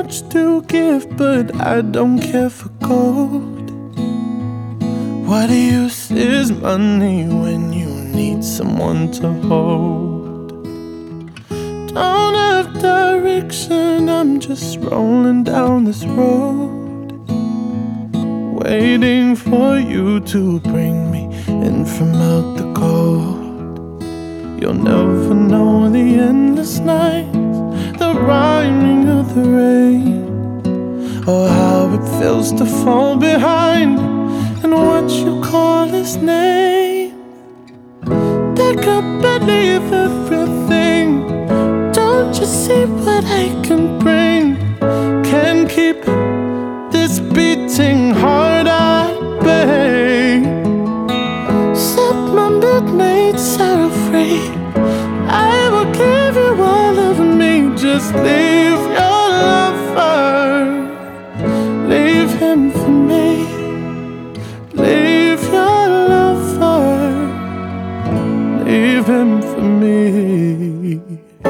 much to give, but I don't care for gold. What use is money when you need someone to hold? Don't have direction, I'm just rolling down this road, waiting for you to bring me in from out the cold. You'll never know the endless nights, the rhyming of the rain, or how it feels to fall behind and what you call his name. Pick up and leave everything. Don't you see what I can bring? Can't keep this beating heart at bay. Set my midnights are free. I will give you all of me. Just leave your lover, leave him for me. Leave your lover, leave him for me.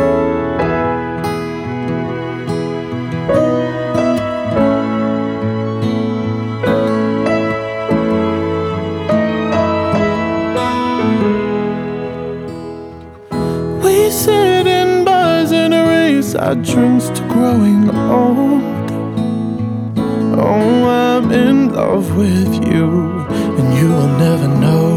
We sit in bars and raise our drinks to growing old. Oh, I'm in love with you, and you will never know.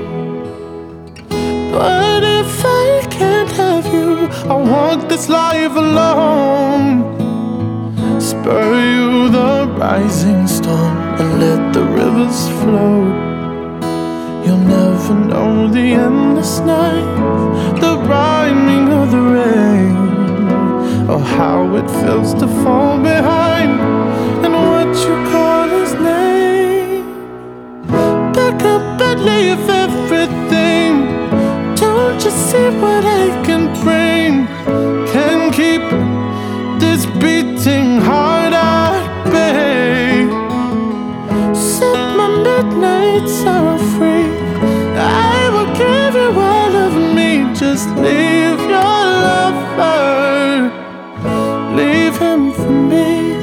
But if I can't have you, I'll walk this life alone. Spur you the rising storm and let the rivers flow. You'll never know the endless nights, the rhyming of the rain, or how it feels to fall behind and what you call his name. Pick up and leave everything. Don't you see what I can bring? Can keep this beating heart at bay. Set my midnights are free. I will give you all of me. Just leave your lover, leave him for me.